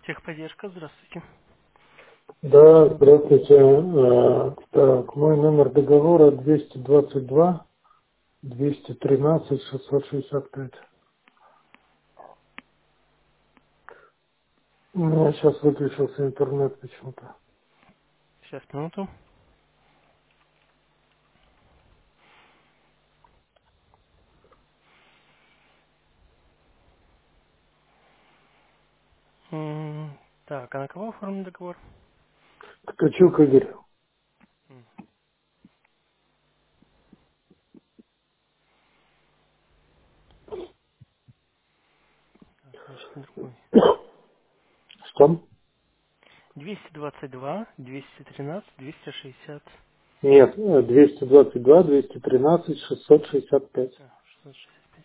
Техподдержка, здравствуйте. Да, здравствуйте. Так, мой номер договора 222 213 665. У меня сейчас выключился интернет почему-то. Сейчас, минуту. Так, а на кого оформлен договор? Ткачук Игорь. М, Так, значит, на другой. Что? 222, 213, 260. Нет, 222 213 665. 665.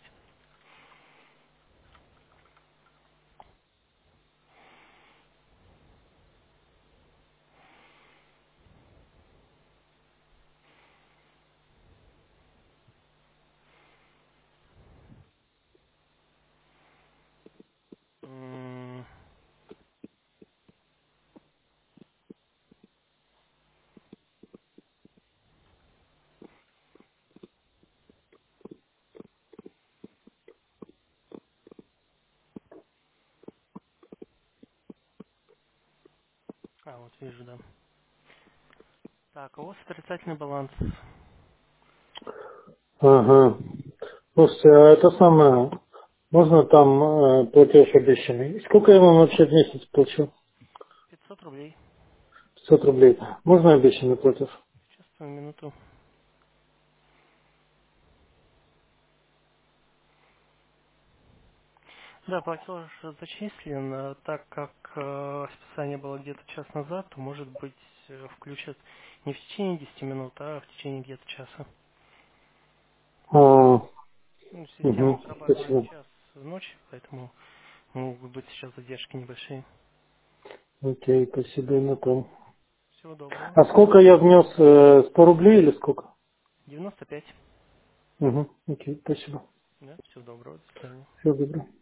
М, вот вижу, да. Так, а у вас отрицательный баланс. Ага. Слушайте, а это самое, можно там платеж обещанный? Сколько я вам вообще в месяц плачу? 500 рублей. 500 рублей. Можно обещанный платеж? Сейчас, одну минуту. Да, платеж зачислен, так как списание было где-то час назад, то, может быть, включат не в течение 10 минут, а в течение где-то часа. А, Ну, система угу, обрабатывает спасибо. час ночи, поэтому могут быть сейчас задержки небольшие. Окей, спасибо на том. Всего доброго. А сколько я внес? 100 рублей или сколько? 95. Угу, окей, спасибо. Да, всего доброго. До свидания. Всего доброго.